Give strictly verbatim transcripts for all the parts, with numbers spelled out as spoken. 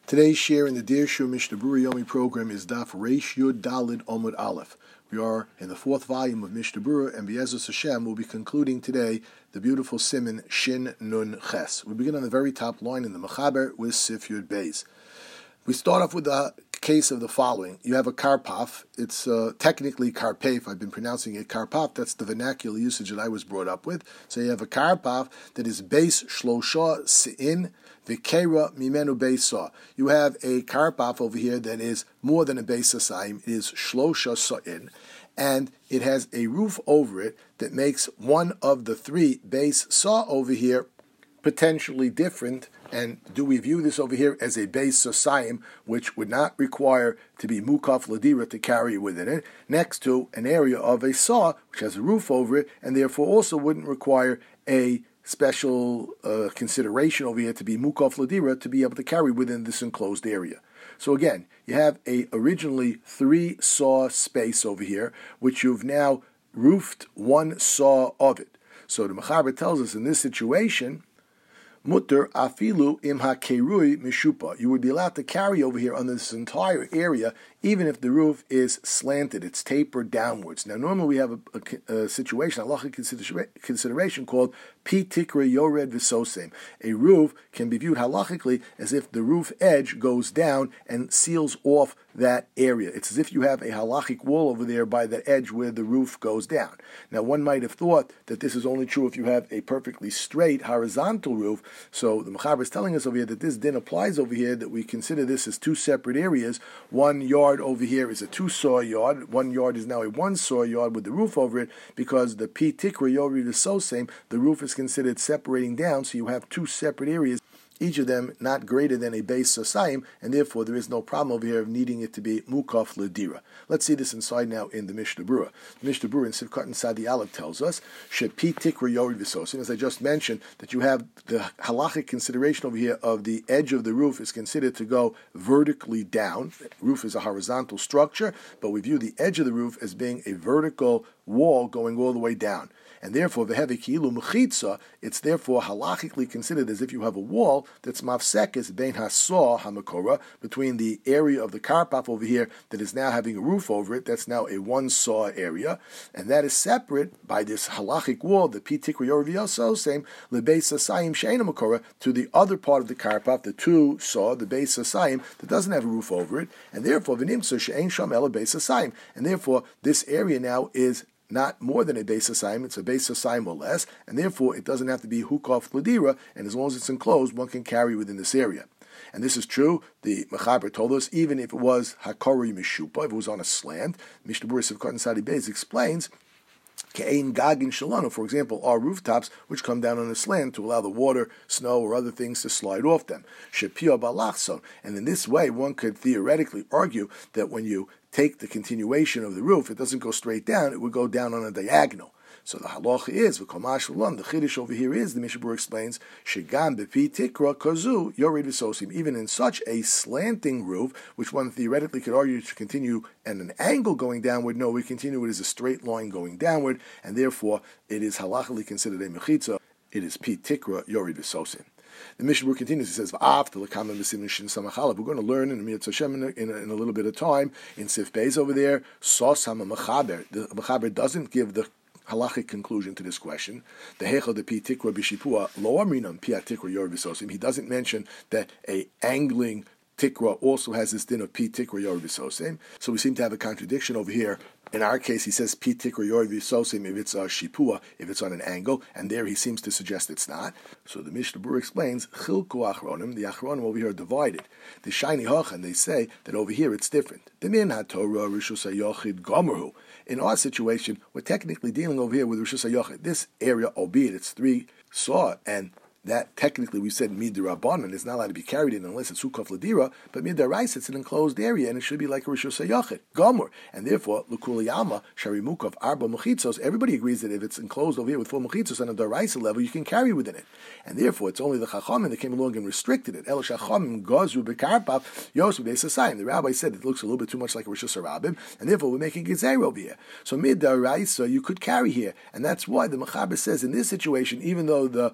Today's share in the Dear Shur Mishnah Berurah Yomi program is Daf Reish Yud Dalid Omud Aleph. We are in the fourth volume of Mishnah Berurah, and Be'ezus Hashem will be concluding today the beautiful Siman Shin Nun Ches. We begin on the very top line in the Mechaber with Sif Yud Beis. We start off with the case of the following. You have a karpaf. It's uh, technically karpef. I've been pronouncing it karpaf. That's the vernacular usage that I was brought up with. So you have a karpaf that is base shlosha se'in v'kera mimenu beisa. You have a karpaf over here that is more than a base asayim. It is shlosha se'in. And it has a roof over it that makes one of the three base saw over here potentially different. And do we view this over here as a base sosayim, which would not require to be mukaf ladira to carry within it, next to an area of a saw, which has a roof over it, and therefore also wouldn't require a special uh, consideration over here to be mukaf ladira to be able to carry within this enclosed area. So again, you have a originally three saw space over here, which you've now roofed one saw of it. So the Mechaber tells us in this situation, Mutter afilu im hakerui mishupa. You would be allowed to carry over here on this entire area, even if the roof is slanted, it's tapered downwards. Now, normally we have a, a, a situation, a halachic consideration called pi tikra yored v'sosem. A roof can be viewed halachically as if the roof edge goes down and seals off that area. It's as if you have a halachic wall over there by the edge where the roof goes down. Now, one might have thought that this is only true if you have a perfectly straight horizontal roof. So the Mechaber is telling us over here that this din applies over here, that we consider this as two separate areas. One yard over here is a two-saw yard. One yard is now a one-saw yard with the roof over it, because the pi tikra yori is so same. The roof is considered separating down, so you have two separate areas, each of them not greater than a base sosayim, and therefore there is no problem over here of needing it to be mukaf ledira. Let's see this inside now in the Mishnah Berurah. The Mishnah Berurah in Sivkat and Sadi Aleph tells us, shepi tikra yori v'sosim, as I just mentioned, that you have the halachic consideration over here of the edge of the roof is considered to go vertically down. The roof is a horizontal structure, but we view the edge of the roof as being a vertical wall going all the way down. And therefore, v'hevikilu mechitza, it's therefore halachically considered as if you have a wall that's mafsekes bein hasaw hamakora, between the area of the karpaf over here that is now having a roof over it, that's now a one saw area, and that is separate by this halachic wall, the pitikri yorvioso, same lebeis asayim sheina makora, to the other part of the karpaf, the two saw, the beis asayim, that doesn't have a roof over it, and therefore v'nimtza she'ein sham ela beis asayim, and therefore this area now is not more than a base asayim, it's a base asayim or less, and therefore it doesn't have to be hukaf ladira, and as long as it's enclosed, one can carry within this area. And this is true, the Mechaber told us, even if it was hakori mishupa, if it was on a slant, Mishnah Berurah Sivkat and Sadi Beis explains, Ke'ein gagin shalanu, for example, are rooftops which come down on a slant to allow the water, snow, or other things to slide off them. Shepia balachson, and in this way, one could theoretically argue that when you take the continuation of the roof, it doesn't go straight down, it would go down on a diagonal. So the halacha is, the chiddush over here is, the Mishnah Berurah explains, shegam bepi tikra kazu yored v'sosim, even in such a slanting roof, which one theoretically could argue to continue at an angle going downward, no, we continue it as a straight line going downward, and therefore it is halachically considered a mechitza, it is pi tikra yored v'sosim. The Mishnah Berurah continues. It says, "After the common b'simishin samachala." We're going to learn in Mitzvah Hashem in, in, in a little bit of time in Sif Beis over there. Sos hama mechaber. The mechaber doesn't give the halachic conclusion to this question. The hechel de pi tikra b'shipua lo amrinam pi tikra yor v'sosim. He doesn't mention that a angling tikra also has this din of pi tikra yor v'sosim. So we seem to have a contradiction over here. In our case, he says pi tikra yor v'sosim if it's a shipua, if it's on an angle, and there he seems to suggest it's not. So the Mishnah Berurah explains, chilku achronim, the achronim over here are divided. The shiny hachan, they say that over here it's different. The min haTorah rishus hayochid gomerhu. In our situation, we're technically dealing over here with rishus hayochid. This area, albeit it's three saw, and that technically we said midirabanan is not allowed to be carried in unless it's hukaf ladira, but midaraisa it's an enclosed area and it should be like a rishus hayachid gomor, and therefore lukuliyama shari mukaf arba mechitzos. Everybody agrees that if it's enclosed over here with four mechitzos on a daraisa level, you can carry within it, and therefore it's only the chachamim that came along and restricted it. El shachamim gazu bekarpav yosu beisasayim. The rabbi said it looks a little bit too much like a rishus harabim, and therefore we're making gezer over here. So midaraisa you could carry here, and that's why the Mechaber says in this situation, even though the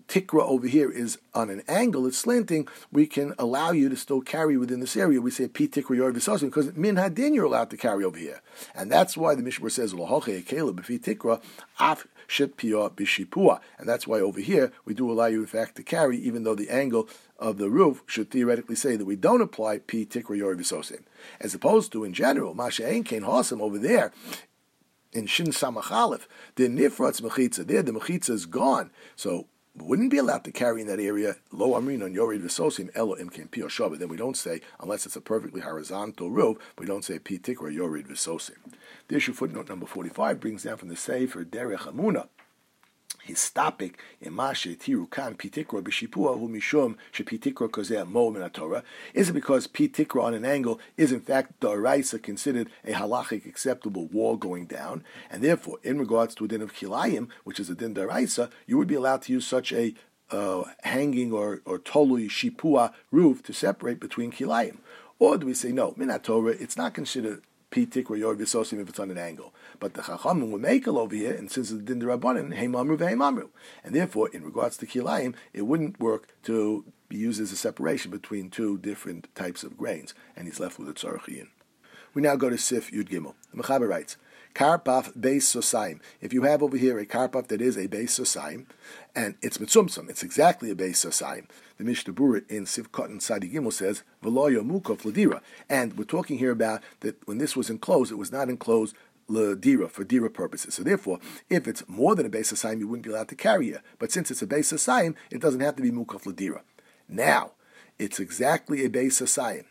tikra over here is on an angle, it's slanting, we can allow you to still carry within this area. We say P tikra yor v'sosim because min hadin you're allowed to carry over here. And that's why the Mishnah says, L'hoche ekela b'fi tikra af shet piyah b'shipua. And that's why over here we do allow you in fact to carry, even though the angle of the roof should theoretically say that we don't apply P tikra yor v'sosim. As opposed to in general, Masha ein kein hosam over there, in Shin Samach Aleph, the Nifratz Mechitza, there the Mechitza is gone. So we wouldn't be allowed to carry in that area, Lo Amrin on Yorid V'sosim, Elo Im Ken Pi Shava. Then we don't say, unless it's a perfectly horizontal roof, we don't say Pi Tikra Yorid V'sosim. The issue footnote number forty-five brings down from the Sefer Derech Hamuna. His topic in Mashe Tiru Kan Pitikra B'Shipua Hu Mishum Shepitikra Kozeh Mo Min Torah. Is it because Pitikra on an angle is in fact D'Oraisa considered a halachic acceptable wall going down, and therefore in regards to a din of Kilayim, which is a din D'Oraisa, you would be allowed to use such a uh, hanging or or Tolui Shipua roof to separate between Kilayim? Or do we say no, Min Torah, it's not considered P tikra yor v'sosim if it's on an angle, but the chachamim will make it over here, and since it's din d'Rabbanan, hey mamru v'hei mamru, and therefore in regards to kilayim, it wouldn't work to be used as a separation between two different types of grains, and he's left with a tzarchiyin. We now go to Sif Yud Gimel. The Mechaber writes, Karpaf Beis Sosayim. If you have over here a karpaf that is a Beis Sosayim, and it's mitzumtzum, it's exactly a Beis Sosayim. The Mishnah Berurah in Sif Katan Sadi Gimel says, V'lo yomukov l'dira. And we're talking here about that when this was enclosed, it was not enclosed l'dira, for dira purposes. So therefore, if it's more than a Beis Sosayim, you wouldn't be allowed to carry it. But since it's a Beis Sosayim, it doesn't have to be mukov l'dira. Now, it's exactly a Beis Sosayim.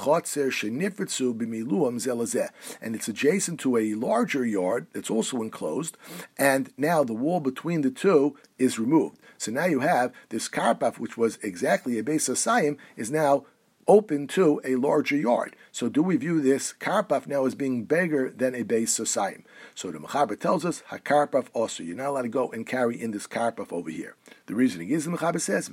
And it's adjacent to a larger yard that's also enclosed, and now the wall between the two is removed. So now you have this karpaf, which was exactly a Beis Sosayim, is now open to a larger yard. So do we view this karpaf now as being bigger than a Beis Sosayim? So the Mechaber tells us, HaKarpaf also, you're not allowed to go and carry in this karpaf over here. The reasoning is, the Mechaber says,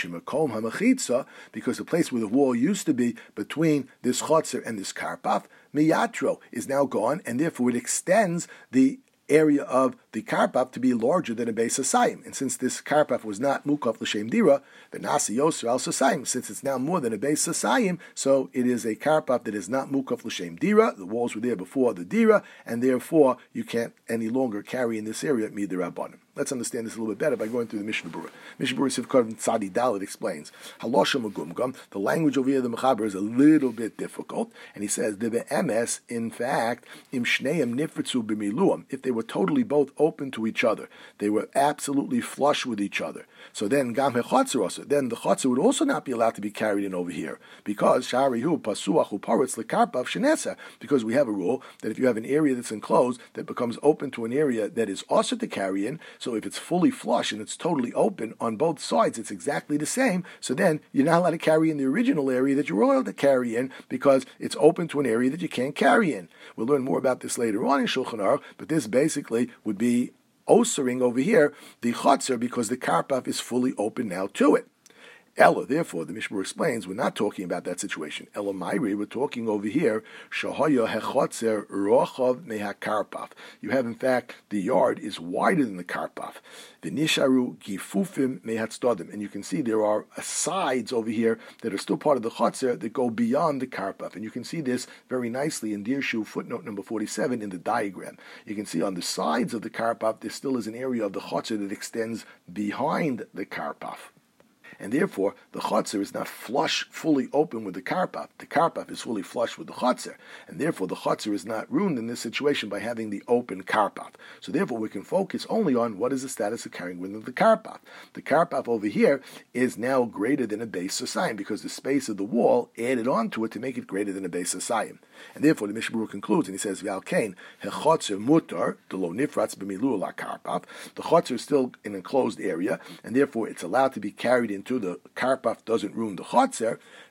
because the place where the wall used to be between this chotzer and this karpaf, miyatro, is now gone, and therefore it extends the area of the karpaf to be larger than a Beis Sosayim. And since this karpaf was not mukaf l'shem dira, the nasi yoser al Sosayim, since it's now more than a Beis Sosayim, so it is a karpaf that is not mukaf l'shem dira. The walls were there before the dira, and therefore you can't any longer carry in this area midrabanan. Let's understand this a little bit better by going through the Mishnah Berurah. Mishnah Berurah Sivkot Tzadi Dalet explains, Halosha Magumgam, the language over here, the Mechaber, is a little bit difficult, and he says, the Be'emes, in fact, im shneim nifritzu b'miluam, if they were totally both open to each other, they were absolutely flush with each other. So then, Gam hechotzer also, then the chotzer would also not be allowed to be carried in over here, because Sharihu Pasuach Uparitz Lekarpav Shenesa, because we have a rule that if you have an area that's enclosed that becomes open to an area that is also to carry in, so if it's fully flush and it's totally open on both sides, it's exactly the same. So then you're not allowed to carry in the original area that you were allowed to carry in because it's open to an area that you can't carry in. We'll learn more about this later on in Shulchan Aruch, but this basically would be osering over here the chotzer because the karpaf is fully open now to it. Ella, therefore, the Mishnah explains, we're not talking about that situation. Ella Mairi, we're talking over here, Shahoya hechotzer rochav mehakarpaf. You have, in fact, the yard is wider than the karpaf. The nisharu gifufim mehatstodim. And you can see there are sides over here that are still part of the chotzer that go beyond the karpaf. And you can see this very nicely in Dirshu footnote number forty-seven in the diagram. You can see on the sides of the karpaf, there still is an area of the chotzer that extends behind the karpaf. And therefore, the chotzer is not flush, fully open with the karpaf. The karpaf is fully flush with the chotzer. And therefore, the chotzer is not ruined in this situation by having the open karpaf. So therefore, we can focus only on what is the status of carrying within the karpaf. The karpaf over here is now greater than a Beis Sosayim because the space of the wall added onto it to make it greater than a Beis Sosayim. And therefore, the Mishnah Berurah concludes, and he says, V'alkein, hechotzer mutar, delo nifratz b'milu la karpaf. The chotzer is still an enclosed area, and therefore it's allowed to be carried into the karpaf doesn't ruin the chotzer.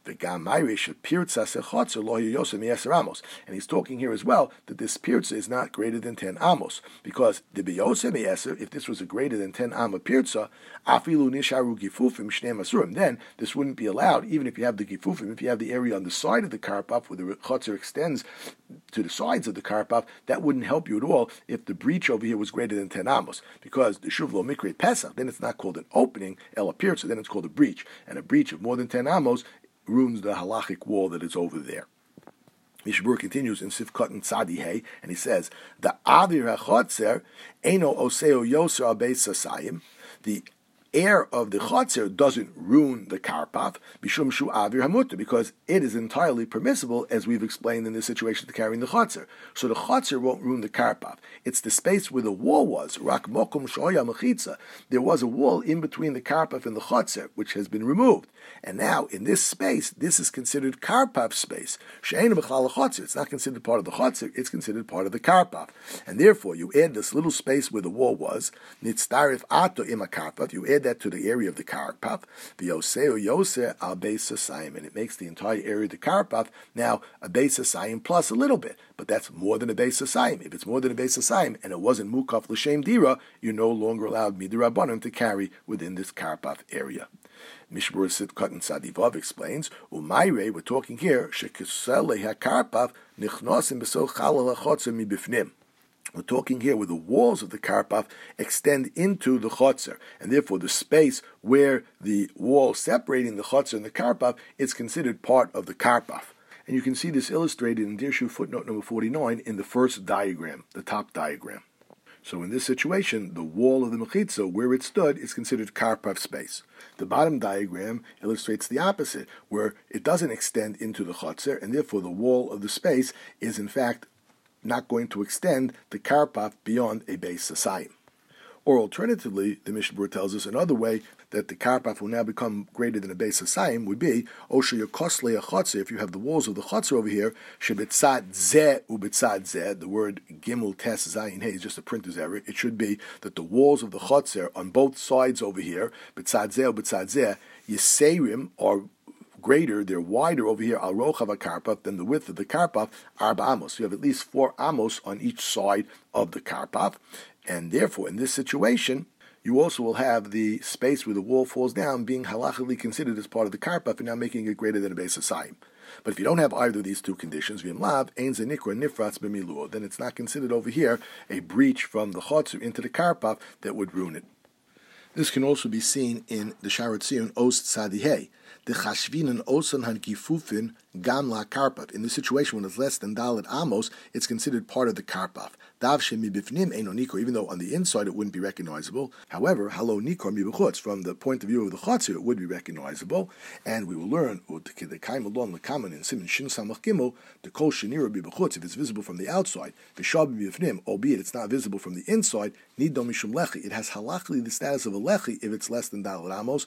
The Gamayrish Pirza Sechotzer Lo Yosem Yeser Amos. And he's talking here as well that this Pirza is not greater than ten amos. Because the Biyosem Yeser, if this was a greater than ten amma Pirza, Afilu Nisharu Gifufim Shneim Asurim, then this wouldn't be allowed, even if you have the Gifufim, if you have the area on the side of the Karpaf where the Chotzer extends to the sides of the Karpaf, that wouldn't help you at all if the breach over here was greater than ten amos. Because the Shuv Lo Mikre Pesach, then it's not called an opening, Ela Pirza, then it's called a breach. And a breach of more than ten amos ruins the halachic wall that is over there. Mishnah Berurah continues in Sifkat and Tzadi Hey, and he says, "The Avir HaChotzer Eino Oseo Yoser Al Beis Sasayim." The air of the Chotzer doesn't ruin the Karpaf, Bishum Shu Avir Hamuta, because it is entirely permissible, as we've explained in this situation, to carrying the Chotzer. So the Chotzer won't ruin the Karpaf. It's the space where the wall was, Rak Mokum Shoya Mechitza. There was a wall in between the Karpaf and the Chotzer, which has been removed. And now, in this space, this is considered Karpaf space. She'ein B'chal Chotzer. It's not considered part of the Chotzer, it's considered part of the Karpaf. And therefore, you add this little space where the wall was, Nitztarif Ato Ima Karpaf, you add that to the area of the Karpaf, the Yoseu Yoser Al Beis Hasayim, and it makes the entire area of the Karpaf now a Beis Hasayim plus a little bit. But that's more than a Beis Hasayim. If it's more than a Beis Hasayim, and it wasn't Mukaf L'Shem Dira, you're no longer allowed Midirabbanan to carry within this Karpaf area. Mishnah Berurah Sitkat and Tzadivav explains, Umayre, we're talking here, Shekisele HaKarpaf Nichnosim B'so Chalal HaChotzer Mibifnim. We're talking here where the walls of the Karpaf extend into the Chotzer, and therefore the space where the wall separating the Chotzer and the Karpaf is considered part of the Karpaf. And you can see this illustrated in Dirshu footnote number forty-nine in the first diagram, the top diagram. So in this situation, the wall of the Mechitza, where it stood, is considered Karpaf space. The bottom diagram illustrates the opposite, where it doesn't extend into the Chotzer, and therefore the wall of the space is in fact not going to extend the Karpaf beyond a Beis Hasayim. Or alternatively, the Mishnah Berurah tells us another way that the Karpaf will now become greater than a Beis Hasayim would be, Osher Yokosle HaChotzer, if you have the walls of the Chotzer over here, Shebetzad Zeh Ubetzad Zeh, the word Gimel Tes Zayin Hey is just a printer's error. It should be that the walls of the Chotzer on both sides over here, Betzad Zeh Ubetzad Zeh, Yiseirim are greater, they're wider over here, al rochav karpaf, than the width of the karpaf, arba amos. You have at least four amos on each side of the karpaf, and therefore, in this situation, you also will have the space where the wall falls down being halachically considered as part of the karpaf, and now making it greater than a Beis Hasayim. But if you don't have either of these two conditions, v'im lav, ein ze nikra nifratz b'miluo, then it's not considered over here a breach from the chotzer into the karpaf that would ruin it. This can also be seen in the Sharat Tzion Os Tzadihei. The chashvinen osan han gifufin gam la karpaf. In the situation when it's less than dalet amos, it's considered part of the karpaf. Dav shemi bifnim eino nikor, even though on the inside it wouldn't be recognizable. However, halo nikor mi b'chutz, from the point of view of the chotzer, it would be recognizable. And we will learn the kaim alon lekaman in siman shin samach gimel the kol shenira bi b'chutz, if it's visible from the outside. V'shab bifnim, albeit it's not visible from the inside, nidom mishum lechi. It has halachically the status of a lechi if it's less than dalet amos.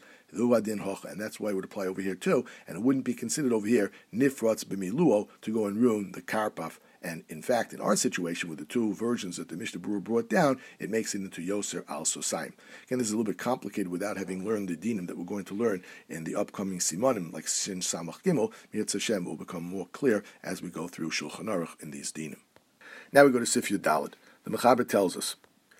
And that's why it would apply over here too, and it wouldn't be considered over here nifratz b'miluo to go and ruin the karpaf. And in fact, in our situation with the two versions that the Mishnah Berurah brought down, it makes it into Yoser al Sosayim. Again, this is a little bit complicated without having learned the dinim that we're going to learn in the upcoming simanim, like Shin Samach Gimel. Mirz Hashem will become more clear as we go through Shulchan Aruch in these dinim. Now we go to Sif Yud Daled. The Mechaber tells us,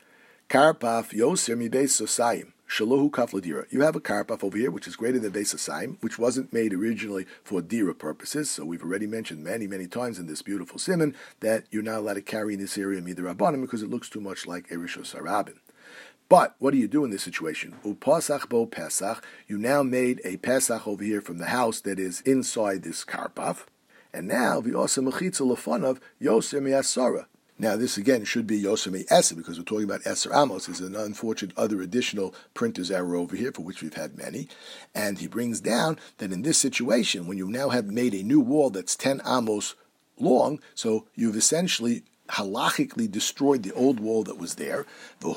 Karpaf Yoser mi Beis Sosayim. Shalohu kaf l'dira. You have a karpaf over here, which is greater than Beis Hasayim, which wasn't made originally for dira purposes. So we've already mentioned many, many times in this beautiful simon that you're not allowed to carry in this area midrabanan because it looks too much like a rishos harabin. But what do you do in this situation? Upasach bo pesach. You now made a pesach over here from the house that is inside this karpaf, and now v'osa mechitza lefanav yoser mi'asara. Now, this again should be Yoser Me'eser, because we're talking about Eser Amos. There's an unfortunate other additional printer's error over here, for which we've had many. And he brings down that in this situation, when you now have made a new wall that's ten Amos long, so you've essentially halachically destroyed the old wall that was there.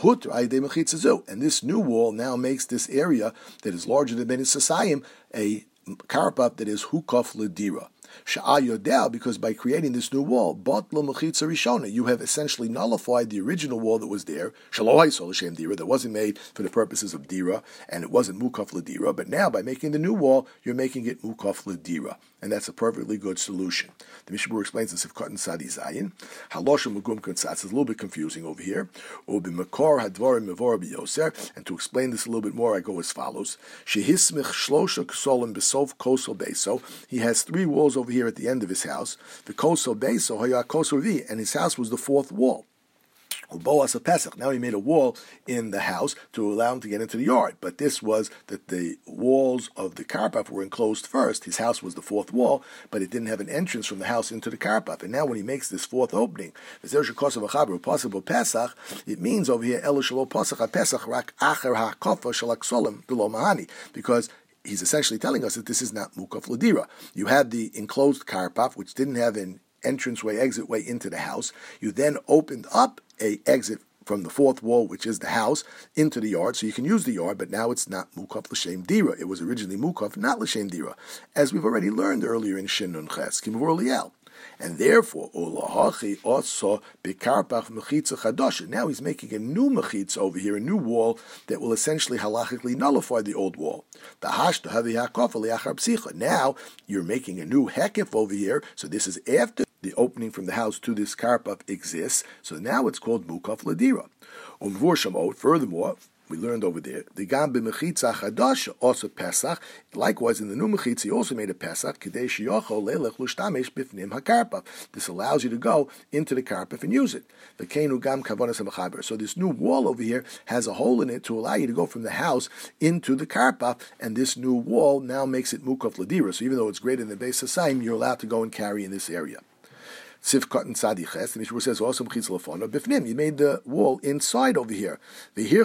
And this new wall now makes this area that is larger than Beis Hasayim a karpaf that is hukaf ledira. Sha'al yodel, because by creating this new wall, batla mechitza rishona, you have essentially nullified the original wall that was there, shaloy sol l'shem dira, that wasn't made for the purposes of dira, and it wasn't mukaf l'dira, but now by making the new wall, you're making it mukaf l'dira. And that's a perfectly good solution. The Mishnah Berurah explains this if Katan Sadi Zayin. Haloshim Magum Kansatz is a little bit confusing over here. Ubi Makor Hadvarim Mevor Biyoser. And to explain this a little bit more, I go as follows. Shehismich Shlosha Ksolim Besov Kosel Beso. He has three walls over here at the end of his house. The Kosel Beso Haya Kosel Vi, and his house was the fourth wall. Boas Pesach. Now he made a wall in the house to allow him to get into the yard. But this was that the walls of the karpaf were enclosed first. His house was the fourth wall, but it didn't have an entrance from the house into the karpaf. And now when he makes this fourth opening, possible Pesach, it means over here because he's essentially telling us that this is not mukaf l'dira. You had the enclosed karpaf, which didn't have an entranceway, exit way into the house. You then opened up a exit from the fourth wall, which is the house, into the yard, so you can use the yard, but now it's not mukaf l'shem dira. It was originally mukaf, not l'shem dira, as we've already learned earlier in Shin Nun Ches, Kimvur Liel. And therefore, Ulahachi also bekarpach mechitza chadasha. Now he's making a new mechitza over here, a new wall that will essentially halachically nullify the old wall. The hashta havi hakofa liachar psicha. Now you're making a new hekif over here. So this is after the opening from the house to this karpaf exists. So now it's called mukaf ladira. Umvur shamot. Furthermore, we learned over there, the gam b'mechitza chadasha also Pesach. Likewise, in the new mechitza, he also made a Pesach. Kidei shiyochol leilech lushtamesh bifnim hakarpaf. This allows you to go into the karpaf and use it. The keinu gam kavanas hamachaber. So this new wall over here has a hole in it to allow you to go from the house into the karpaf, and this new wall now makes it mukaf ladira. So even though it's greater than the base hasayim, you're allowed to go and carry in this area. Sif Katan Sadi Ches, the Mishnah says also Mechitza Lefona Bifnim. You made the wall inside over here. And as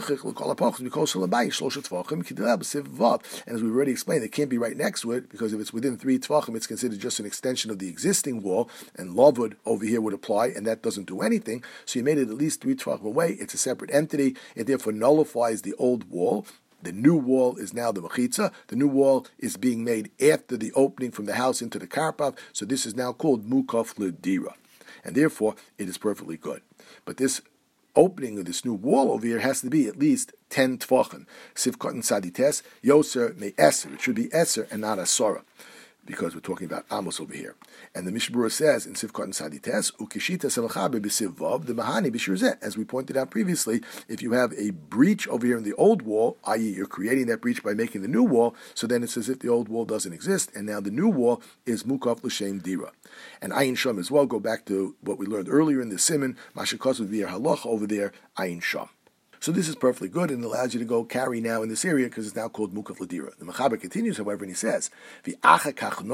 we've already explained, it can't be right next to it because if it's within three tvachim, it's considered just an extension of the existing wall, and lavud over here would apply, and that doesn't do anything. So you made it at least three tvachim away. It's a separate entity. It therefore nullifies the old wall. The new wall is now the mechitza. The new wall is being made after the opening from the house into the karpaf, so this is now called mukaf l'dira. And therefore, it is perfectly good. But this opening of this new wall over here has to be at least ten tvachim. Sivkot and sadites, yoser me eser. It should be eser and not asora, because we're talking about Amos over here. And the Mishnah Berurah says in Sivkot and Sadites, Ukishita Selachaber b'Sivvav, the Mahani b'Shirzeh. As we pointed out previously, if you have a breach over here in the old wall, that is you're creating that breach by making the new wall, so then it's as if the old wall doesn't exist, and now the new wall is Mukaf L'Shem Dira. And Ayin Sham as well, go back to what we learned earlier in the Siman, Mashakos with V'yer Halacha over there, Ayin Sham. So this is perfectly good and allows you to go carry now in this area because it's now called Mukaf L'Dira. The Mechaber continues, however, and he says, if the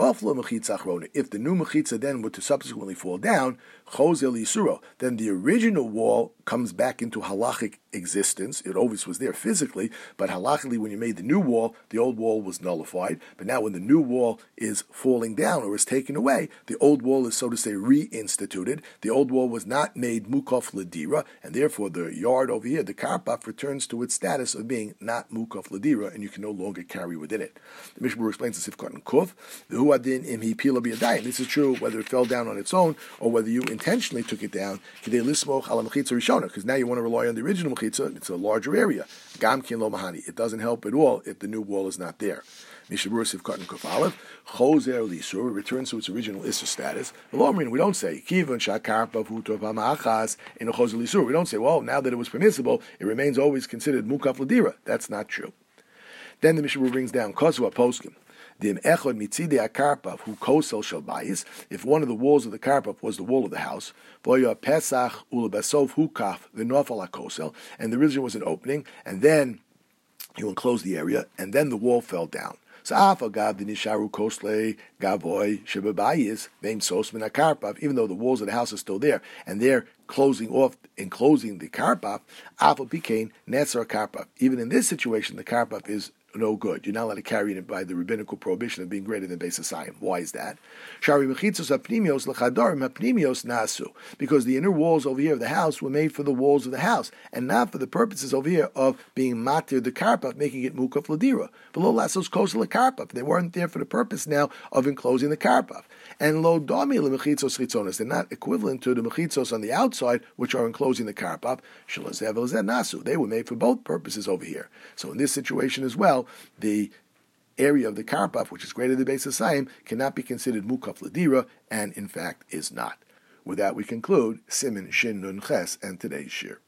new Mechitza then were to subsequently fall down, then the original wall comes back into halachic existence. It always was there physically, but halachically when you made the new wall, the old wall was nullified. But now when the new wall is falling down or is taken away, the old wall is, so to say, reinstituted. The old wall was not made Mukaf L'Dira, and therefore the yard over here, the karpaf, returns to its status of being not Mukaf L'Dira, and you can no longer carry within it. The Mishnah Berurah explains the Sifkot and Kuf, the Huadin im hi pila biyadayim. This is true whether it fell down on its own or whether you intentionally took it down, because now you want to rely on the original mechitza. It's a larger area. Gam kin lo mahani. It doesn't help at all if the new wall is not there. Mishnah Berurah Sivkot and Kuf Aleph, chozer lisur, returns to its original issur status. We don't say kivon shakarpav hu tov ha'ma'achas in a chozer lisur. We don't say, well, now that it was permissible, it remains always considered mukaf l'dira. That's not true. Then the Mishnah Berurah brings down kozua poskim. If one of the walls of the karpaf was the wall of the house, and the original was an opening, and then you enclosed the area, and then the wall fell down. Even though the walls of the house are still there, and they're closing off, enclosing the karpaf, even in this situation, the karpaf is no good. You're not allowed to carry it by the rabbinical prohibition of being greater than Beis Hasayim. Why is that? Shari mechitzos hapnimios lechadarim hapnimios nasu. Because the inner walls over here of the house were made for the walls of the house, and not for the purposes over here of being matir the karpaf, making it mukaf ladira. V'lo lasos kosel karpaf. They weren't there for the purpose now of enclosing the karpaf. And lo dami lemechitzos chitzonos. They're not equivalent to the mechitzos on the outside, which are enclosing the karpaf. Shalazev elazeh nasu. They were made for both purposes over here. So in this situation as well, the area of the karpaf, which is greater than Beis Hasayim, cannot be considered mukaf ladira, and in fact is not. With that, we conclude Siman Shin Nun Ches and today's shir.